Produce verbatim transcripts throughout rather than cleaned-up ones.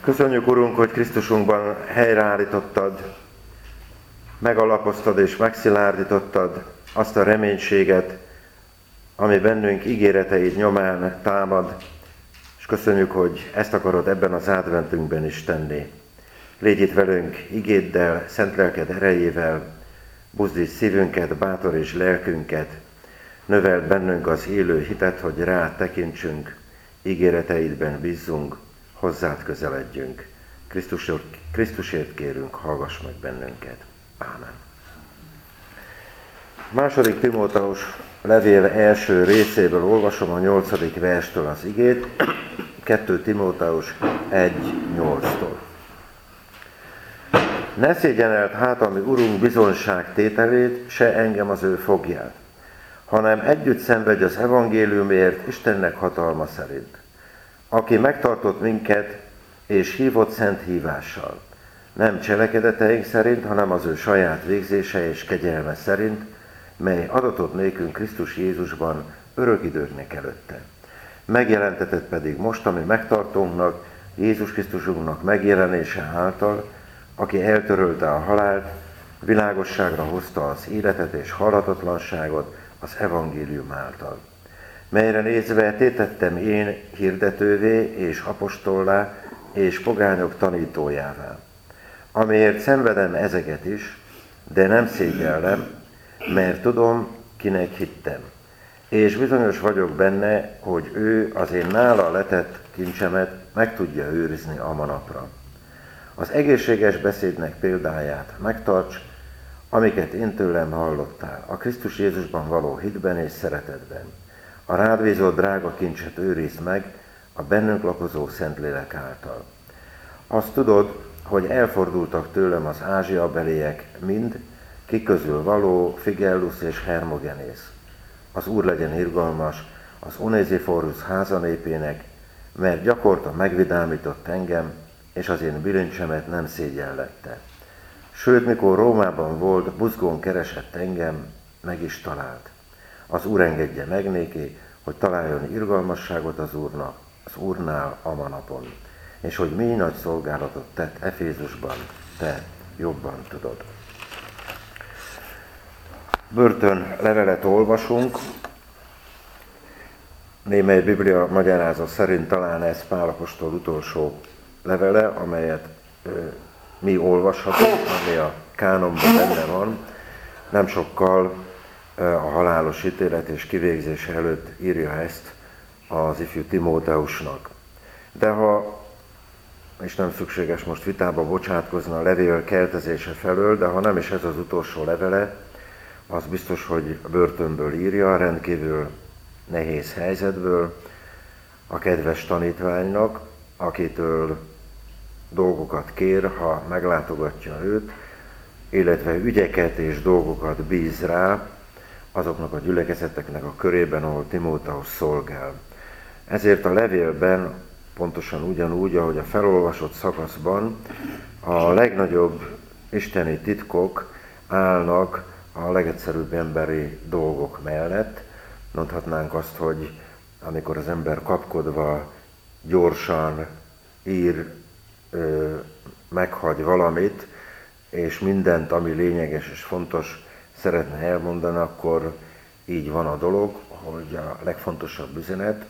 Köszönjük, Urunk, hogy Krisztusunkban helyreállítottad, megalapoztad és megszilárdítottad azt a reménységet, ami bennünk ígéreteid nyomán támad, és köszönjük, hogy ezt akarod ebben az adventünkben is tenni. Légy itt velünk igéddel, szent lelked erejével, buzdíts szívünket, bátoríts lelkünket, növeld bennünk az élő hitet, hogy rád tekintsünk, ígéreteidben bízzunk, hozzád közeledjünk. Krisztusért, Krisztusért kérünk, hallgass meg bennünket. Ámen. Második Timóteus levél első részéből olvasom a nyolcadik verstől az igét, kettő Timóteus egy nyolctól. Ne szégyeneld hát a mi Urunk bizonságtételét, se engem az ő fogját, hanem együtt szenvedj az evangéliumért Istennek hatalma szerint, aki megtartott minket és hívott szent hívással, nem cselekedeteink szerint, hanem az ő saját végzése és kegyelme szerint, mely adatott nékünk Krisztus Jézusban örök időknek előtte. Megjelentetett pedig most, ami megtartónknak, Jézus Krisztusunknak megjelenése által, aki eltörölte a halált, világosságra hozta az életet és halhatatlanságot az evangélium által. Melyre nézve tétettem én hirdetővé és apostollá és pogányok tanítójává. Amiért szenvedem ezeket is, de nem szégyellem, mert tudom, kinek hittem. És bizonyos vagyok benne, hogy ő az én nála letett kincsemet meg tudja őrizni a manapra. Az egészséges beszédnek példáját megtarts, amiket én tőlem hallottál, a Krisztus Jézusban való hitben és szeretetben. A rád bízott drága kincset őrizd meg a bennünk lakozó Szentlélek által. Azt tudod, hogy elfordultak tőlem az ázsiabeliek mind, ki közül való Figellus és Hermogenész. Az Úr legyen irgalmas az Onéziforusz házanépének, mert gyakorta megvidámított engem, és az én bilincsemet nem szégyellette. Sőt, mikor Rómában volt, buzgón keresett engem, meg is talált. Az Úr engedje meg néki, hogy találjon irgalmasságot az Úrnak, az Úrnál a manapon, és hogy mi nagy szolgálatot tett Efézusban, te jobban tudod. Börtön levelet olvasunk, némely Biblia magyarázat szerint talán ez Pál apostol utolsó levele, amelyet ö, mi olvashatunk, ami a kánonban benne van, nem sokkal ö, a halálos ítélet és kivégzése előtt írja ezt az ifjú Timóteusnak. De ha, és nem szükséges most vitába bocsátkozni a levél keltezése felől, de ha nem is ez az utolsó levele, az biztos, hogy a börtönből írja, rendkívül nehéz helyzetből, a kedves tanítványnak, akitől dolgokat kér, ha meglátogatja őt, illetve ügyeket és dolgokat bíz rá azoknak a gyülekezeteknek a körében, ahol Timóteus szolgál. Ezért a levélben, pontosan ugyanúgy, ahogy a felolvasott szakaszban, a legnagyobb isteni titkok állnak a legegyszerűbb emberi dolgok mellett. Mondhatnánk azt, hogy amikor az ember kapkodva gyorsan ír, ö, meghagy valamit, és mindent, ami lényeges és fontos szeretne elmondani, akkor így van a dolog, hogy a legfontosabb üzenet,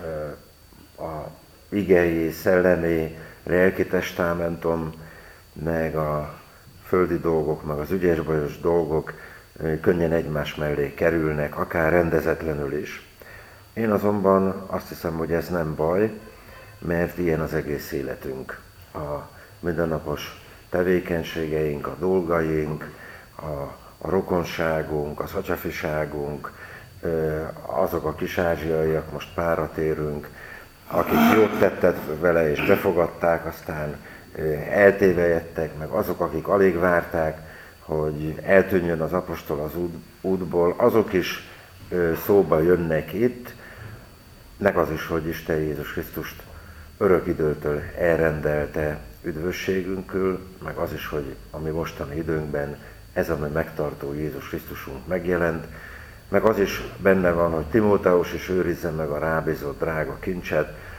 ö, a igei, szellemi, lelki testamentum, meg a földi dolgok, meg az ügyes-bajos dolgok könnyen egymás mellé kerülnek, akár rendezetlenül is. Én azonban azt hiszem, hogy ez nem baj, mert ilyen az egész életünk. A mindennapos tevékenységeink, a dolgaink, a, a rokonságunk, az atyafiságunk, azok a kisázsiaiak, most párra térünk, akik jót tettek vele és befogadták, aztán eltévejedtek, meg azok, akik alig várták, hogy eltűnjön az apostol az út, útból, azok is szóba jönnek itt, meg az is, hogy Isten Jézus Krisztust örök időtől elrendelte üdvösségünkül, meg az is, hogy a mi mostani időnkben ez a mi megtartó Jézus Krisztusunk megjelent, meg az is benne van, hogy Timóteus is őrizze meg a rábízott drága kincset,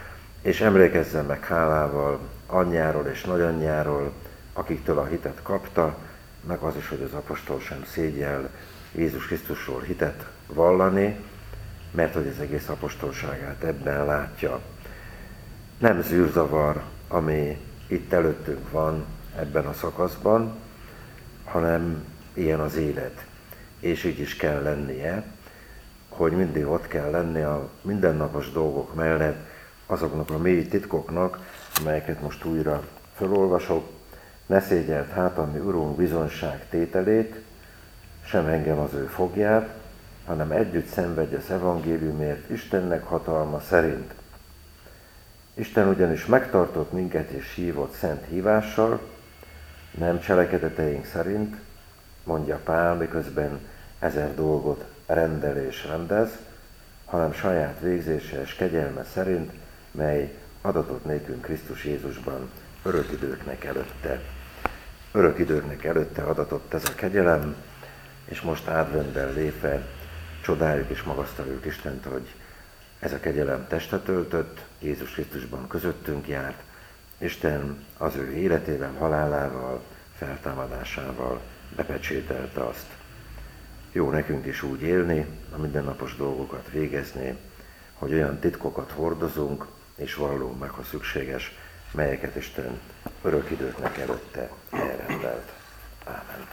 és emlékezzen meg hálával anyjáról és nagyanyjáról, akiktől a hitet kapta, meg az is, hogy az apostol sem szégyell Jézus Krisztusról hitet vallani, mert hogy az egész apostolságát ebben látja. Nem zűrzavar, ami itt előttünk van ebben a szakaszban, hanem ilyen az élet. És így is kell lennie, hogy mindig ott kell lenni a mindennapos dolgok mellett azoknak a mély titkoknak, amelyeket most újra felolvasok. Ne szégyelt hát a mi Urunk bizonyság tételét, sem engem az ő fogját, hanem együtt szenvedj az evangéliumért Istennek hatalma szerint. Isten ugyanis megtartott minket és hívott szent hívással, nem cselekedeteink szerint, mondja Pál, miközben ezer dolgot rendel és rendez, hanem saját végzése és kegyelme szerint, mely adatot nékünk Krisztus Jézusban örök időknek előtte. Örök időknek előtte adatott ez a kegyelem, és most adventben lépve csodáljuk és magasztaljuk Istent, hogy ez a kegyelem testet öltött, Jézus Krisztusban közöttünk járt, Isten az ő életével, halálával, feltámadásával bepecsételte azt. Jó nekünk is úgy élni, a mindennapos dolgokat végezni, hogy olyan titkokat hordozunk és vallunk meg, ha szükséges, melyeket Isten örök időknek előtte elrendelt. Ámen.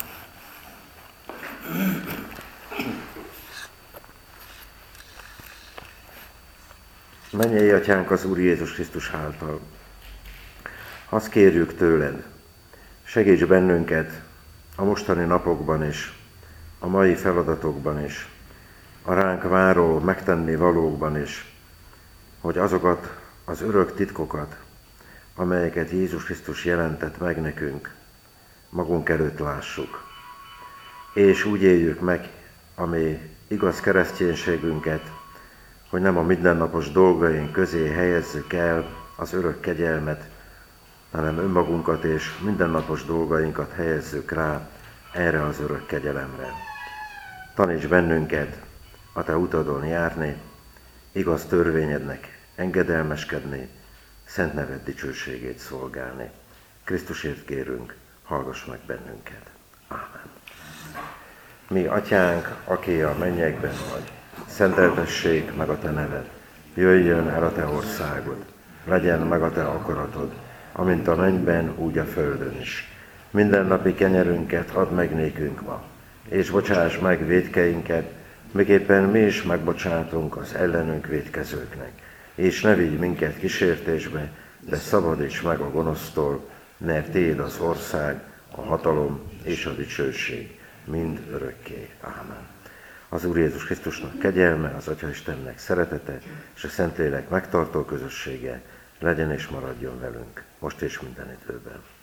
Mennyei Atyánk az Úr Jézus Krisztus által. Azt kérjük tőled, segíts bennünket a mostani napokban is, a mai feladatokban is, a ránk váró, megtenni valókban is, hogy azokat az örök titkokat, amelyeket Jézus Krisztus jelentett meg nekünk, magunk előtt lássuk, és úgy éljük meg a mi igaz kereszténységünket, hogy nem a mindennapos dolgaink közé helyezzük el az örök kegyelmet, hanem önmagunkat és mindennapos dolgainkat helyezzük rá erre az örök kegyelemre. Taníts bennünket a te utadon járni, igaz törvényednek engedelmeskedni, szent neved dicsőségét szolgálni. Krisztusért kérünk, hallgass meg bennünket. Ámen. Mi, Atyánk, aki a mennyekben vagy, szenteltessék meg a te neved, jöjjön el a te országod, legyen meg a te akaratod, amint a mennyben, úgy a földön is. Mindennapi kenyerünket add meg nékünk ma, és bocsáss meg vétkeinket, miképpen mi is megbocsátunk az ellenünk vétkezőknek. És ne vigy minket kísértésbe, de szabadíts meg a gonosztól, mert tiéd az ország, a hatalom és a dicsőség, mind örökké. Ámen. Az Úr Jézus Krisztusnak kegyelme, az Atya Istennek szeretete, és a Szentlélek megtartó közössége legyen és maradjon velünk, most és minden időben.